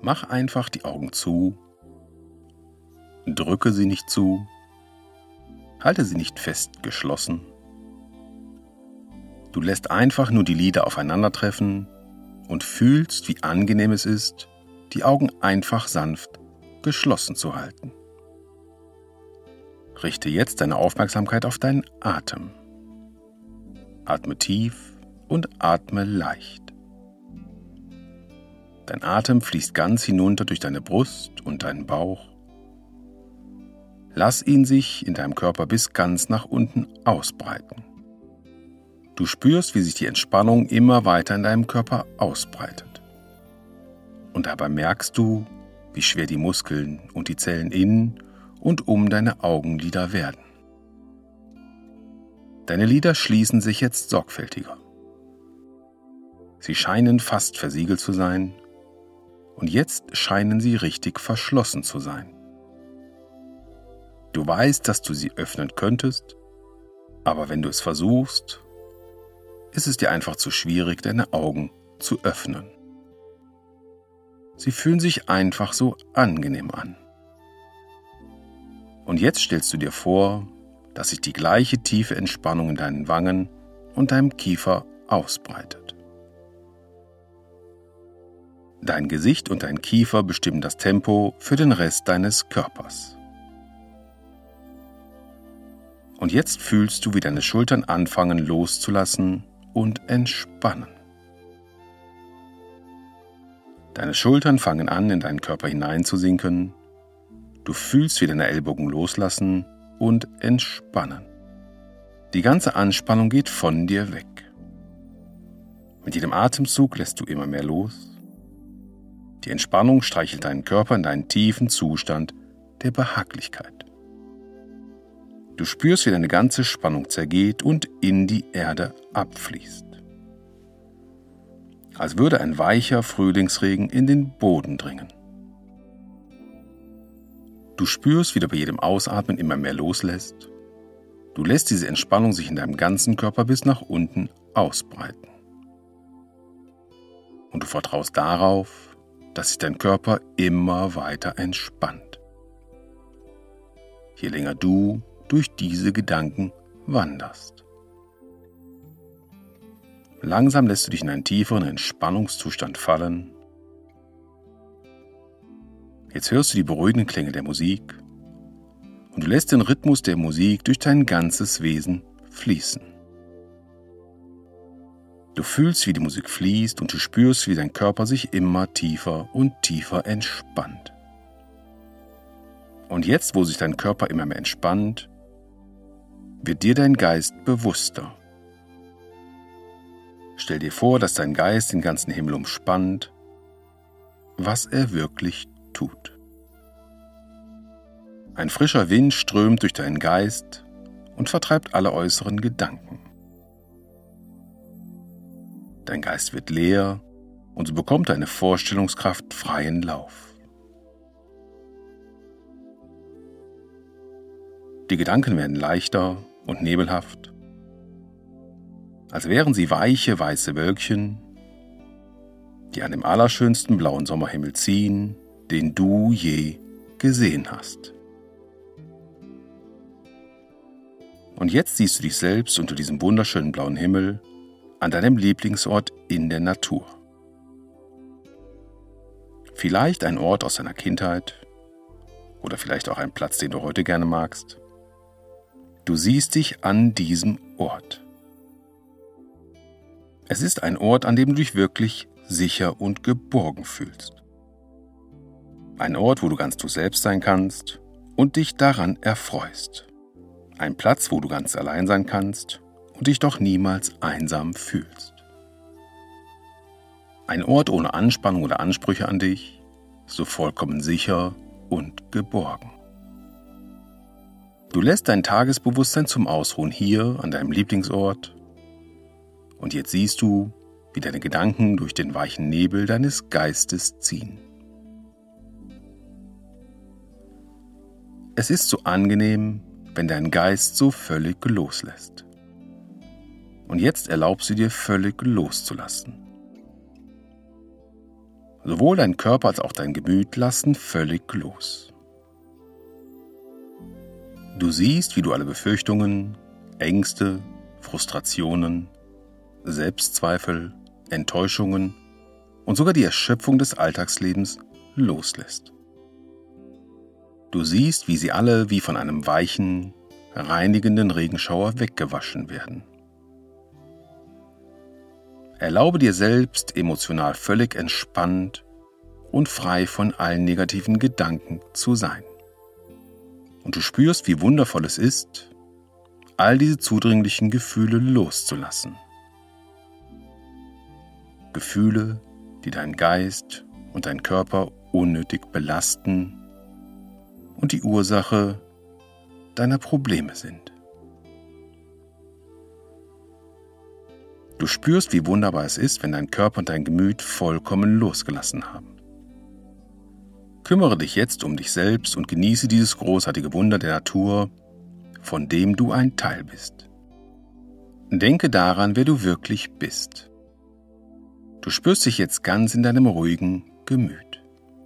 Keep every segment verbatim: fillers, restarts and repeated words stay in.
Mach einfach die Augen zu, drücke sie nicht zu, halte sie nicht fest geschlossen. Du lässt einfach nur die Lider aufeinandertreffen und fühlst, wie angenehm es ist, die Augen einfach sanft geschlossen zu halten. Richte jetzt deine Aufmerksamkeit auf deinen Atem. Atme tief und atme leicht. Dein Atem fließt ganz hinunter durch deine Brust und deinen Bauch. Lass ihn sich in deinem Körper bis ganz nach unten ausbreiten. Du spürst, wie sich die Entspannung immer weiter in deinem Körper ausbreitet. Und dabei merkst du, wie schwer die Muskeln und die Zellen in und um deine Augenlider werden. Deine Lider schließen sich jetzt sorgfältiger. Sie scheinen fast versiegelt zu sein und jetzt scheinen sie richtig verschlossen zu sein. Du weißt, dass du sie öffnen könntest, aber wenn du es versuchst, ist es dir einfach zu schwierig, deine Augen zu öffnen. Sie fühlen sich einfach so angenehm an. Und jetzt stellst du dir vor, dass sich die gleiche tiefe Entspannung in deinen Wangen und deinem Kiefer ausbreitet. Dein Gesicht und dein Kiefer bestimmen das Tempo für den Rest deines Körpers. Und jetzt fühlst du, wie deine Schultern anfangen loszulassen und entspannen. Deine Schultern fangen an, in deinen Körper hineinzusinken. Du fühlst, wie deine Ellbogen loslassen und entspannen. Die ganze Anspannung geht von dir weg. Mit jedem Atemzug lässt du immer mehr los. Die Entspannung streichelt deinen Körper in deinen tiefen Zustand der Behaglichkeit. Du spürst, wie deine ganze Spannung zergeht und in die Erde abfließt. Als würde ein weicher Frühlingsregen in den Boden dringen. Du spürst, wie du bei jedem Ausatmen immer mehr loslässt. Du lässt diese Entspannung sich in deinem ganzen Körper bis nach unten ausbreiten. Und du vertraust darauf, dass sich dein Körper immer weiter entspannt. Je länger du durch diese Gedanken wanderst. Langsam lässt du dich in einen tieferen Entspannungszustand fallen. Jetzt hörst du die beruhigenden Klänge der Musik und du lässt den Rhythmus der Musik durch dein ganzes Wesen fließen. Du fühlst, wie die Musik fließt und du spürst, wie dein Körper sich immer tiefer und tiefer entspannt. Und jetzt, wo sich dein Körper immer mehr entspannt, wird dir dein Geist bewusster. Stell dir vor, dass dein Geist den ganzen Himmel umspannt, was er wirklich tut. Ein frischer Wind strömt durch deinen Geist und vertreibt alle äußeren Gedanken. Dein Geist wird leer und so bekommt deine Vorstellungskraft freien Lauf. Die Gedanken werden leichter und nebelhaft, als wären sie weiche, weiße Wölkchen, die an dem allerschönsten blauen Sommerhimmel ziehen, den du je gesehen hast. Und jetzt siehst du dich selbst unter diesem wunderschönen blauen Himmel an deinem Lieblingsort in der Natur. Vielleicht ein Ort aus deiner Kindheit oder vielleicht auch ein Platz, den du heute gerne magst. Du siehst dich an diesem Ort. Es ist ein Ort, an dem du dich wirklich sicher und geborgen fühlst. Ein Ort, wo du ganz du selbst sein kannst und dich daran erfreust. Ein Platz, wo du ganz allein sein kannst und dich doch niemals einsam fühlst. Ein Ort ohne Anspannung oder Ansprüche an dich, so vollkommen sicher und geborgen. Du lässt dein Tagesbewusstsein zum Ausruhen hier an deinem Lieblingsort und jetzt siehst du, wie deine Gedanken durch den weichen Nebel deines Geistes ziehen. Es ist so angenehm, wenn dein Geist so völlig loslässt. Und jetzt erlaubst du dir völlig loszulassen. Sowohl dein Körper als auch dein Gemüt lassen völlig los. Du siehst, wie du alle Befürchtungen, Ängste, Frustrationen, Selbstzweifel, Enttäuschungen und sogar die Erschöpfung des Alltagslebens loslässt. Du siehst, wie sie alle wie von einem weichen, reinigenden Regenschauer weggewaschen werden. Erlaube dir selbst, emotional völlig entspannt und frei von allen negativen Gedanken zu sein. Und du spürst, wie wundervoll es ist, all diese zudringlichen Gefühle loszulassen. Gefühle, die deinen Geist und deinen Körper unnötig belasten und die Ursache deiner Probleme sind. Du spürst, wie wunderbar es ist, wenn dein Körper und dein Gemüt vollkommen losgelassen haben. Kümmere dich jetzt um dich selbst und genieße dieses großartige Wunder der Natur, von dem du ein Teil bist. Denke daran, wer du wirklich bist. Du spürst dich jetzt ganz in deinem ruhigen Gemüt.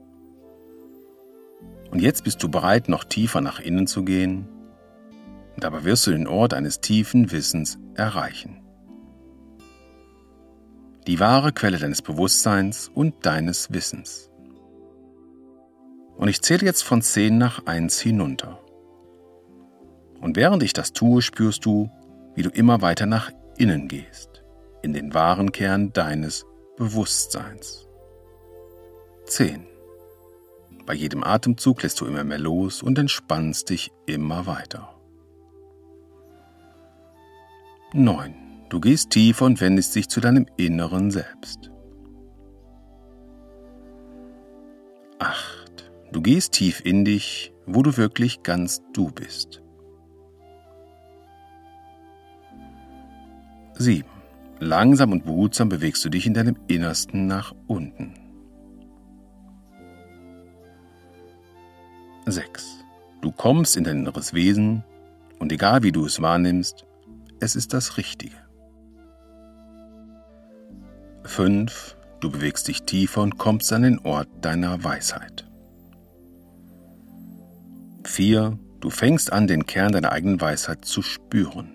Und jetzt bist du bereit, noch tiefer nach innen zu gehen. Dabei wirst du den Ort eines tiefen Wissens erreichen. Die wahre Quelle deines Bewusstseins und deines Wissens. Und ich zähle jetzt von zehn nach eins hinunter. Und während ich das tue, spürst du, wie du immer weiter nach innen gehst, in den wahren Kern deines Bewusstseins. zehn. Bei jedem Atemzug lässt du immer mehr los und entspannst dich immer weiter. neun. Du gehst tiefer und wendest dich zu deinem inneren Selbst. acht. Du gehst tief in dich, wo du wirklich ganz du bist. sieben. Langsam und behutsam bewegst du dich in deinem Innersten nach unten. sechs. Du kommst in dein inneres Wesen und egal wie du es wahrnimmst, es ist das Richtige. fünf. Du bewegst dich tiefer und kommst an den Ort deiner Weisheit. vier. Du fängst an, den Kern deiner eigenen Weisheit zu spüren.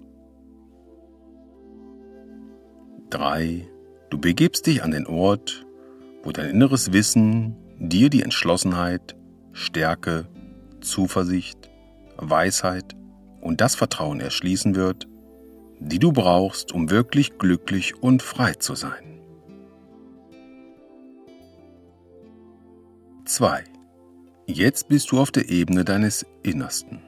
drei. Du begibst dich an den Ort, wo dein inneres Wissen dir die Entschlossenheit, Stärke, Zuversicht, Weisheit und das Vertrauen erschließen wird, die du brauchst, um wirklich glücklich und frei zu sein. zwei. Jetzt bist du auf der Ebene deines Innersten.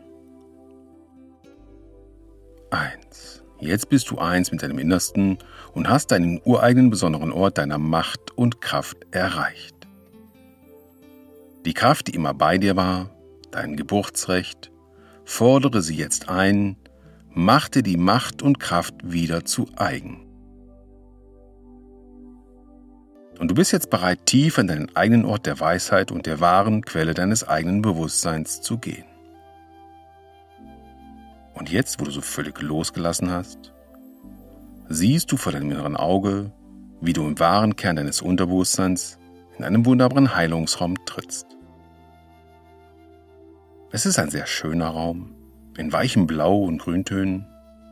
eins. Jetzt bist du eins mit deinem Innersten und hast deinen ureigenen besonderen Ort deiner Macht und Kraft erreicht. Die Kraft, die immer bei dir war, dein Geburtsrecht, fordere sie jetzt ein, mach dir die Macht und Kraft wieder zu eigen. Und du bist jetzt bereit, tief in deinen eigenen Ort der Weisheit und der wahren Quelle deines eigenen Bewusstseins zu gehen. Und jetzt, wo du so völlig losgelassen hast, siehst du vor deinem inneren Auge, wie du im wahren Kern deines Unterbewusstseins in einem wunderbaren Heilungsraum trittst. Es ist ein sehr schöner Raum, in weichem Blau und Grüntönen.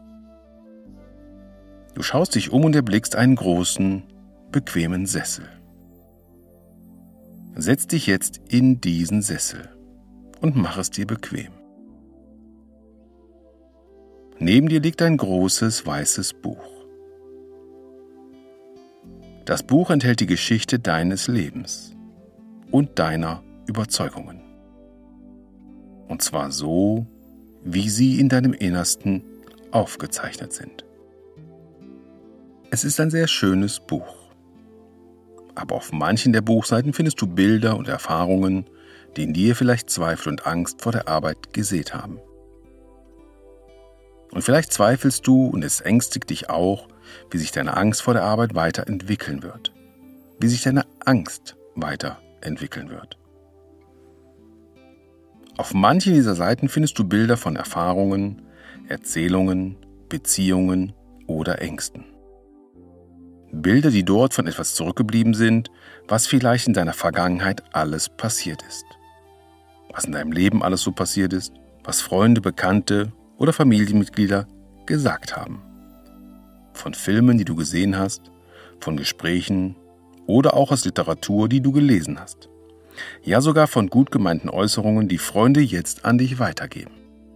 Du schaust dich um und erblickst einen großen, bequemen Sessel. Setz dich jetzt in diesen Sessel und mach es dir bequem. Neben dir liegt ein großes, weißes Buch. Das Buch enthält die Geschichte deines Lebens und deiner Überzeugungen. Und zwar so, wie sie in deinem Innersten aufgezeichnet sind. Es ist ein sehr schönes Buch. Aber auf manchen der Buchseiten findest du Bilder und Erfahrungen, die in dir vielleicht Zweifel und Angst vor der Arbeit gesät haben. Und vielleicht zweifelst du und es ängstigt dich auch, wie sich deine Angst vor der Arbeit weiterentwickeln wird. Wie sich deine Angst weiterentwickeln wird. Auf manchen dieser Seiten findest du Bilder von Erfahrungen, Erzählungen, Beziehungen oder Ängsten. Bilder, die dort von etwas zurückgeblieben sind, was vielleicht in deiner Vergangenheit alles passiert ist. Was in deinem Leben alles so passiert ist, was Freunde, Bekannte oder Familienmitglieder gesagt haben. Von Filmen, die du gesehen hast, von Gesprächen oder auch aus Literatur, die du gelesen hast. Ja, sogar von gut gemeinten Äußerungen, die Freunde jetzt an dich weitergeben.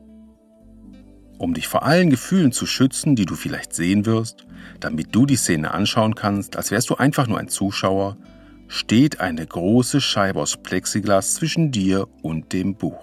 Um dich vor allen Gefühlen zu schützen, die du vielleicht sehen wirst, damit du die Szene anschauen kannst, als wärst du einfach nur ein Zuschauer, steht eine große Scheibe aus Plexiglas zwischen dir und dem Buch.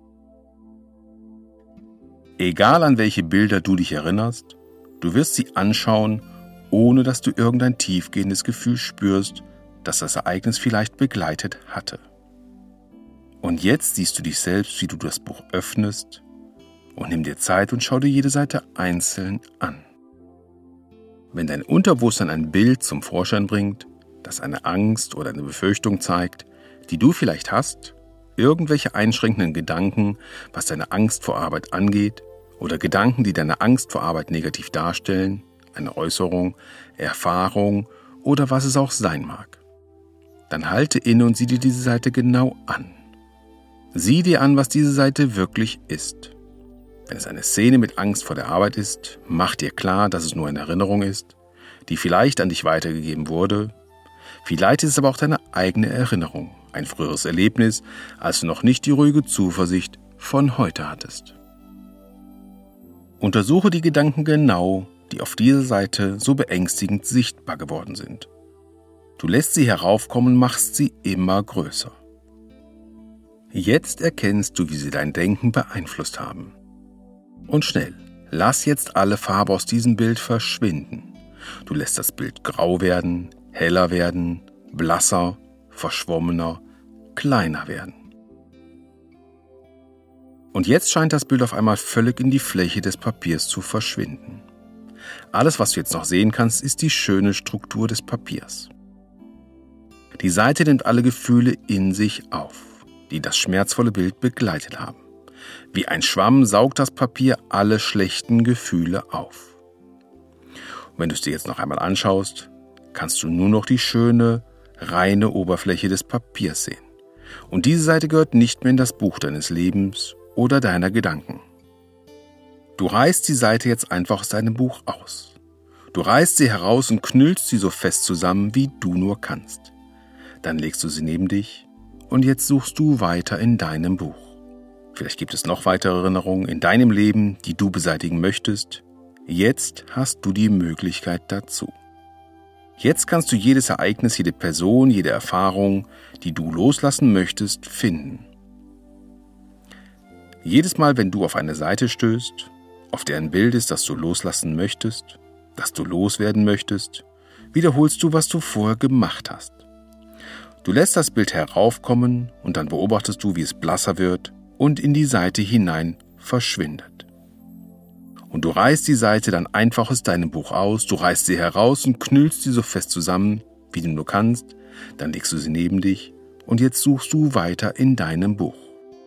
Egal an welche Bilder du dich erinnerst, du wirst sie anschauen, ohne dass du irgendein tiefgehendes Gefühl spürst, das das Ereignis vielleicht begleitet hatte. Und jetzt siehst du dich selbst, wie du das Buch öffnest, und nimm dir Zeit und schau dir jede Seite einzeln an. Wenn dein Unterbewusstsein ein Bild zum Vorschein bringt, das eine Angst oder eine Befürchtung zeigt, die du vielleicht hast, irgendwelche einschränkenden Gedanken, was deine Angst vor Arbeit angeht, oder Gedanken, die deine Angst vor Arbeit negativ darstellen, eine Äußerung, Erfahrung oder was es auch sein mag, dann halte inne und sieh dir diese Seite genau an. Sieh dir an, was diese Seite wirklich ist. Wenn es eine Szene mit Angst vor der Arbeit ist, mach dir klar, dass es nur eine Erinnerung ist, die vielleicht an dich weitergegeben wurde. Vielleicht ist es aber auch deine eigene Erinnerung, ein früheres Erlebnis, als du noch nicht die ruhige Zuversicht von heute hattest. Untersuche die Gedanken genau, die auf dieser Seite so beängstigend sichtbar geworden sind. Du lässt sie heraufkommen und machst sie immer größer. Jetzt erkennst du, wie sie dein Denken beeinflusst haben. Und schnell, lass jetzt alle Farbe aus diesem Bild verschwinden. Du lässt das Bild grau werden, heller werden, blasser, verschwommener, kleiner werden. Und jetzt scheint das Bild auf einmal völlig in die Fläche des Papiers zu verschwinden. Alles, was du jetzt noch sehen kannst, ist die schöne Struktur des Papiers. Die Seite nimmt alle Gefühle in sich auf, die das schmerzvolle Bild begleitet haben. Wie ein Schwamm saugt das Papier alle schlechten Gefühle auf. Und wenn du es dir jetzt noch einmal anschaust, kannst du nur noch die schöne, reine Oberfläche des Papiers sehen. Und diese Seite gehört nicht mehr in das Buch deines Lebens oder deiner Gedanken. Du reißt die Seite jetzt einfach aus deinem Buch aus. Du reißt sie heraus und knüllst sie so fest zusammen, wie du nur kannst. Dann legst du sie neben dich und jetzt suchst du weiter in deinem Buch. Vielleicht gibt es noch weitere Erinnerungen in deinem Leben, die du beseitigen möchtest. Jetzt hast du die Möglichkeit dazu. Jetzt kannst du jedes Ereignis, jede Person, jede Erfahrung, die du loslassen möchtest, finden. Jedes Mal, wenn du auf eine Seite stößt, auf der ein Bild ist, das du loslassen möchtest, das du loswerden möchtest, wiederholst du, was du vorher gemacht hast. Du lässt das Bild heraufkommen und dann beobachtest du, wie es blasser wird und in die Seite hinein verschwindet. Und du reißt die Seite dann einfach aus deinem Buch aus, du reißt sie heraus und knüllst sie so fest zusammen, wie du nur kannst, dann legst du sie neben dich und jetzt suchst du weiter in deinem Buch.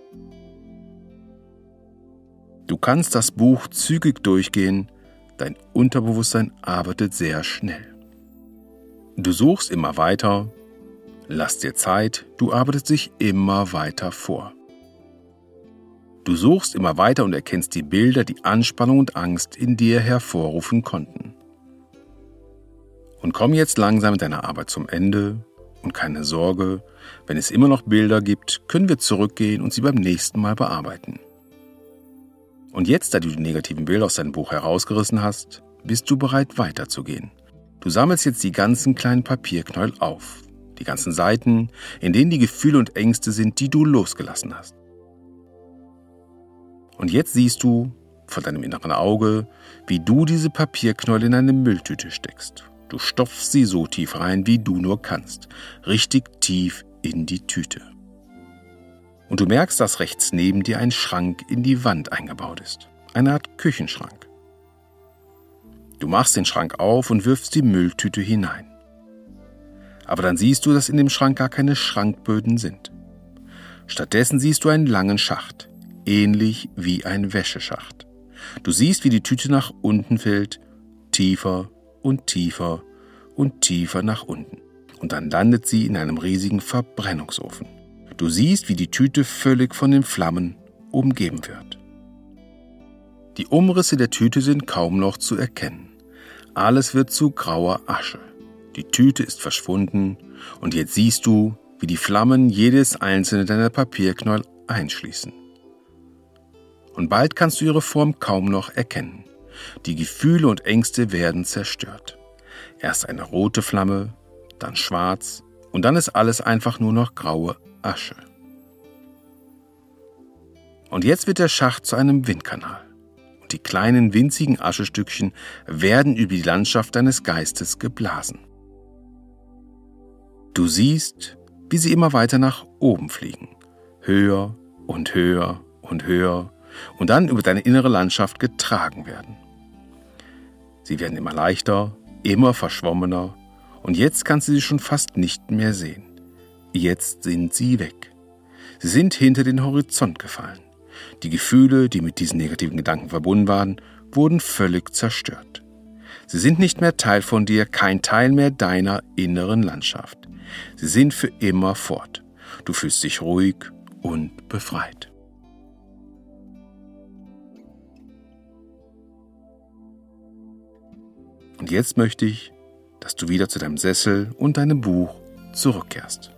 Du kannst das Buch zügig durchgehen, dein Unterbewusstsein arbeitet sehr schnell. Du suchst immer weiter, lass dir Zeit, du arbeitest dich immer weiter vor. Du suchst immer weiter und erkennst die Bilder, die Anspannung und Angst in dir hervorrufen konnten. Und komm jetzt langsam mit deiner Arbeit zum Ende und keine Sorge, wenn es immer noch Bilder gibt, können wir zurückgehen und sie beim nächsten Mal bearbeiten. Und jetzt, da du die negativen Bilder aus deinem Buch herausgerissen hast, bist du bereit weiterzugehen. Du sammelst jetzt die ganzen kleinen Papierknäuel auf, die ganzen Seiten, in denen die Gefühle und Ängste sind, die du losgelassen hast. Und jetzt siehst du vor deinem inneren Auge, wie du diese Papierknäuel in eine Mülltüte steckst. Du stopfst sie so tief rein, wie du nur kannst, richtig tief in die Tüte. Und du merkst, dass rechts neben dir ein Schrank in die Wand eingebaut ist, eine Art Küchenschrank. Du machst den Schrank auf und wirfst die Mülltüte hinein. Aber dann siehst du, dass in dem Schrank gar keine Schrankböden sind. Stattdessen siehst du einen langen Schacht, ähnlich wie ein Wäscheschacht. Du siehst, wie die Tüte nach unten fällt, tiefer und tiefer und tiefer nach unten. Und dann landet sie in einem riesigen Verbrennungsofen. Du siehst, wie die Tüte völlig von den Flammen umgeben wird. Die Umrisse der Tüte sind kaum noch zu erkennen. Alles wird zu grauer Asche. Die Tüte ist verschwunden und jetzt siehst du, wie die Flammen jedes einzelne deiner Papierknäuel einschließen. Und bald kannst du ihre Form kaum noch erkennen. Die Gefühle und Ängste werden zerstört. Erst eine rote Flamme, dann schwarz und dann ist alles einfach nur noch graue Asche. Und jetzt wird der Schacht zu einem Windkanal. Und die kleinen winzigen Aschestückchen werden über die Landschaft deines Geistes geblasen. Du siehst, wie sie immer weiter nach oben fliegen. Höher und höher und höher und dann über deine innere Landschaft getragen werden. Sie werden immer leichter, immer verschwommener und jetzt kannst du sie schon fast nicht mehr sehen. Jetzt sind sie weg. Sie sind hinter den Horizont gefallen. Die Gefühle, die mit diesen negativen Gedanken verbunden waren, wurden völlig zerstört. Sie sind nicht mehr Teil von dir, kein Teil mehr deiner inneren Landschaft. Sie sind für immer fort. Du fühlst dich ruhig und befreit. Und jetzt möchte ich, dass du wieder zu deinem Sessel und deinem Buch zurückkehrst.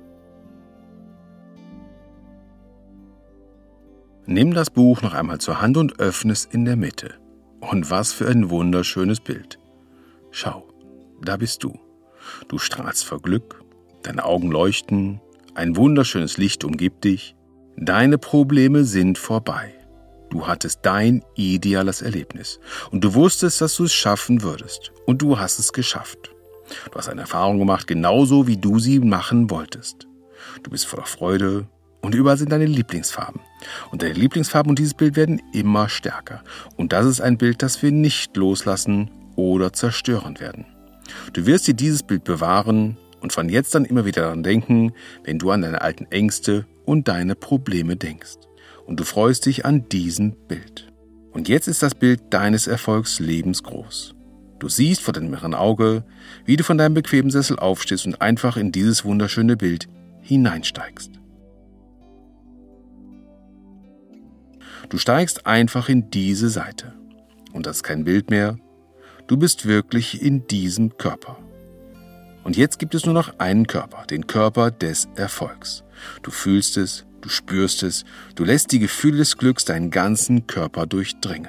Nimm das Buch noch einmal zur Hand und öffne es in der Mitte. Und was für ein wunderschönes Bild. Schau, da bist du. Du strahlst vor Glück, deine Augen leuchten, ein wunderschönes Licht umgibt dich. Deine Probleme sind vorbei. Du hattest dein ideales Erlebnis und du wusstest, dass du es schaffen würdest. Und du hast es geschafft. Du hast eine Erfahrung gemacht, genauso wie du sie machen wolltest. Du bist voller Freude und überall sind deine Lieblingsfarben. Und deine Lieblingsfarben und dieses Bild werden immer stärker. Und das ist ein Bild, das wir nicht loslassen oder zerstören werden. Du wirst dir dieses Bild bewahren und von jetzt an immer wieder daran denken, wenn du an deine alten Ängste und deine Probleme denkst. Und du freust dich an diesem Bild. Und jetzt ist das Bild deines Erfolgs lebensgroß. Du siehst vor deinem inneren Auge, wie du von deinem bequemen Sessel aufstehst und einfach in dieses wunderschöne Bild hineinsteigst. Du steigst einfach in diese Seite. Und das ist kein Bild mehr. Du bist wirklich in diesem Körper. Und jetzt gibt es nur noch einen Körper, den Körper des Erfolgs. Du fühlst es, du spürst es, du lässt die Gefühle des Glücks deinen ganzen Körper durchdringen.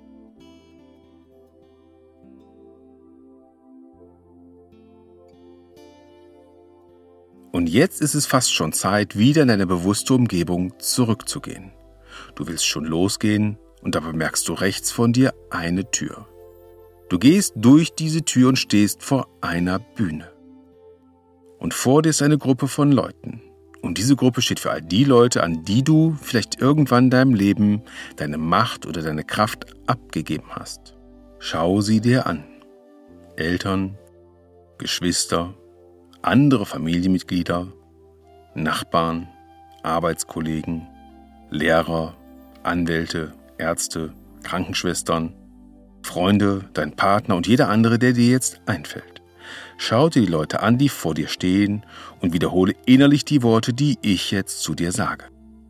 Und jetzt ist es fast schon Zeit, wieder in deine bewusste Umgebung zurückzugehen. Du willst schon losgehen und dabei merkst du rechts von dir eine Tür. Du gehst durch diese Tür und stehst vor einer Bühne. Und vor dir ist eine Gruppe von Leuten. Und diese Gruppe steht für all die Leute, an die du vielleicht irgendwann in deinem Leben deine Macht oder deine Kraft abgegeben hast. Schau sie dir an. Eltern, Geschwister, andere Familienmitglieder, Nachbarn, Arbeitskollegen, Lehrer, Anwälte, Ärzte, Krankenschwestern, Freunde, dein Partner und jeder andere, der dir jetzt einfällt. Schau dir die Leute an, die vor dir stehen und wiederhole innerlich die Worte, die ich jetzt zu dir sage.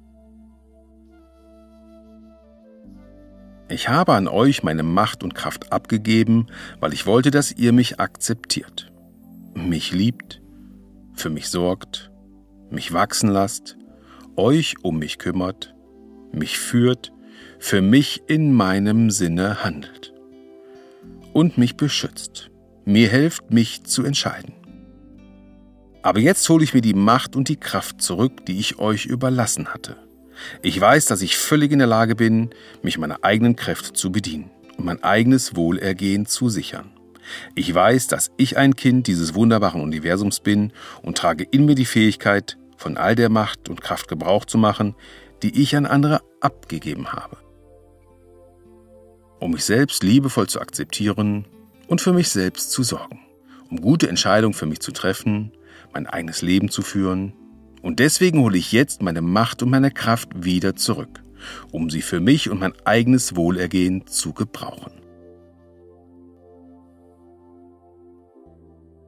Ich habe an euch meine Macht und Kraft abgegeben, weil ich wollte, dass ihr mich akzeptiert, mich liebt, für mich sorgt, mich wachsen lasst, euch um mich kümmert, mich führt, für mich in meinem Sinne handelt und mich beschützt, mir hilft, mich zu entscheiden. Aber jetzt hole ich mir die Macht und die Kraft zurück, die ich euch überlassen hatte. Ich weiß, dass ich völlig in der Lage bin, mich meiner eigenen Kräfte zu bedienen und mein eigenes Wohlergehen zu sichern. Ich weiß, dass ich ein Kind dieses wunderbaren Universums bin und trage in mir die Fähigkeit, von all der Macht und Kraft Gebrauch zu machen, die ich an andere abgegeben habe. Um mich selbst liebevoll zu akzeptieren und für mich selbst zu sorgen, um gute Entscheidungen für mich zu treffen, mein eigenes Leben zu führen. Und deswegen hole ich jetzt meine Macht und meine Kraft wieder zurück, um sie für mich und mein eigenes Wohlergehen zu gebrauchen.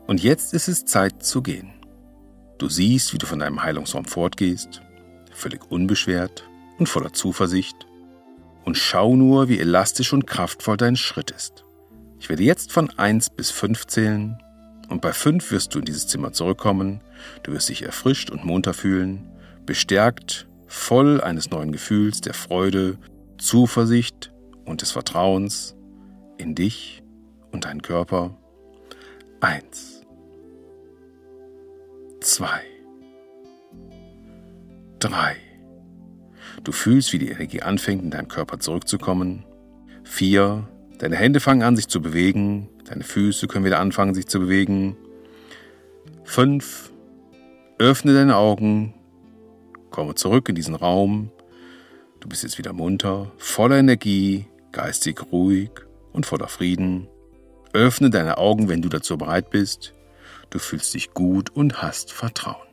Und jetzt ist es Zeit zu gehen. Du siehst, wie du von deinem Heilungsraum fortgehst, völlig unbeschwert und voller Zuversicht. Und schau nur, wie elastisch und kraftvoll dein Schritt ist. Ich werde jetzt von eins bis fünf zählen und bei fünf wirst du in dieses Zimmer zurückkommen. Du wirst dich erfrischt und munter fühlen, bestärkt, voll eines neuen Gefühls, der Freude, Zuversicht und des Vertrauens in dich und deinen Körper. Eins, zwei, drei. Du fühlst, wie die Energie anfängt, in deinem Körper zurückzukommen. Vier. Deine Hände fangen an, sich zu bewegen. Deine Füße können wieder anfangen, sich zu bewegen. Fünf. Öffne deine Augen. Komme zurück in diesen Raum. Du bist jetzt wieder munter, voller Energie, geistig ruhig und voller Frieden. Öffne deine Augen, wenn du dazu bereit bist. Du fühlst dich gut und hast Vertrauen.